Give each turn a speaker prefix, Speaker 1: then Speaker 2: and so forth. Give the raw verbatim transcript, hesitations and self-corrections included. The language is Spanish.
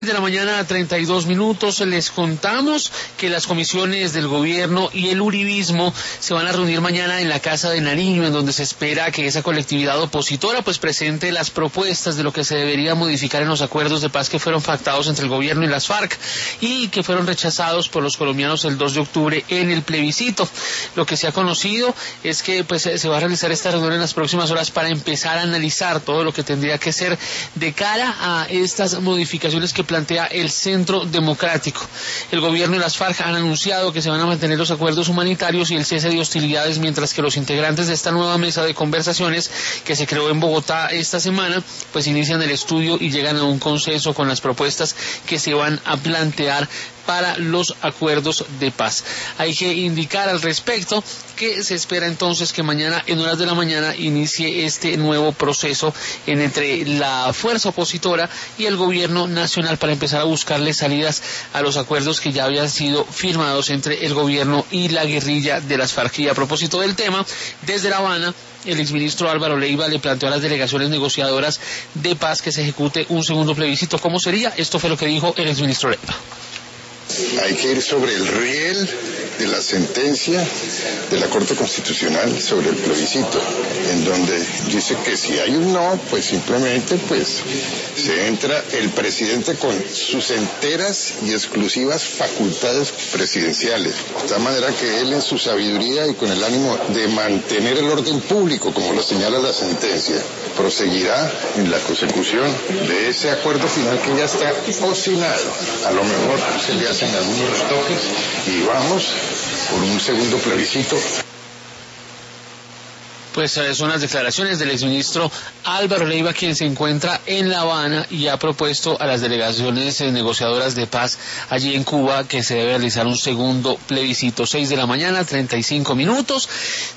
Speaker 1: de la mañana, treinta y dos minutos, les contamos que las comisiones del gobierno y el uribismo se van a reunir mañana en la Casa de Nariño, en donde se espera que esa colectividad opositora pues presente las propuestas de lo que se debería modificar en los acuerdos de paz que fueron pactados entre el gobierno y las FARC y que fueron rechazados por los colombianos el dos de octubre en el plebiscito. Lo que se ha conocido es que pues se va a realizar esta reunión en las próximas horas para empezar a analizar todo lo que tendría que ser de cara a estas modificaciones que plantea el Centro Democrático. El gobierno y las FARC han anunciado que se van a mantener los acuerdos humanitarios y el cese de hostilidades, mientras que los integrantes de esta nueva mesa de conversaciones que se creó en Bogotá esta semana, pues inician el estudio y llegan a un consenso con las propuestas que se van a plantear para los acuerdos de paz. Hay que indicar al respecto que se espera entonces que mañana en horas de la mañana inicie este nuevo proceso en entre la fuerza opositora y el gobierno nacional para empezar a buscarle salidas a los acuerdos que ya habían sido firmados entre el gobierno y la guerrilla de las FARC. Y a propósito del tema, desde La Habana, el exministro Álvaro Leiva le planteó a las delegaciones negociadoras de paz que se ejecute un segundo plebiscito. ¿Cómo sería? Esto fue lo que dijo el exministro Leiva.
Speaker 2: Hay que ir sobre el riel de la sentencia de la Corte Constitucional sobre el plebiscito, en donde dice que si hay un no, pues simplemente pues se entra el presidente con sus enteras y exclusivas facultades presidenciales, de tal manera que él en su sabiduría y con el ánimo de mantener el orden público, como lo señala la sentencia, proseguirá en la consecución de ese acuerdo final que ya está cocinado. A lo mejor se le hacen algunos retoques y vamos por un segundo plebiscito.
Speaker 1: Pues eh, son las declaraciones del exministro Álvaro Leiva, quien se encuentra en La Habana y ha propuesto a las delegaciones eh, negociadoras de paz allí en Cuba que se debe realizar un segundo plebiscito. Seis de la mañana, treinta y cinco minutos.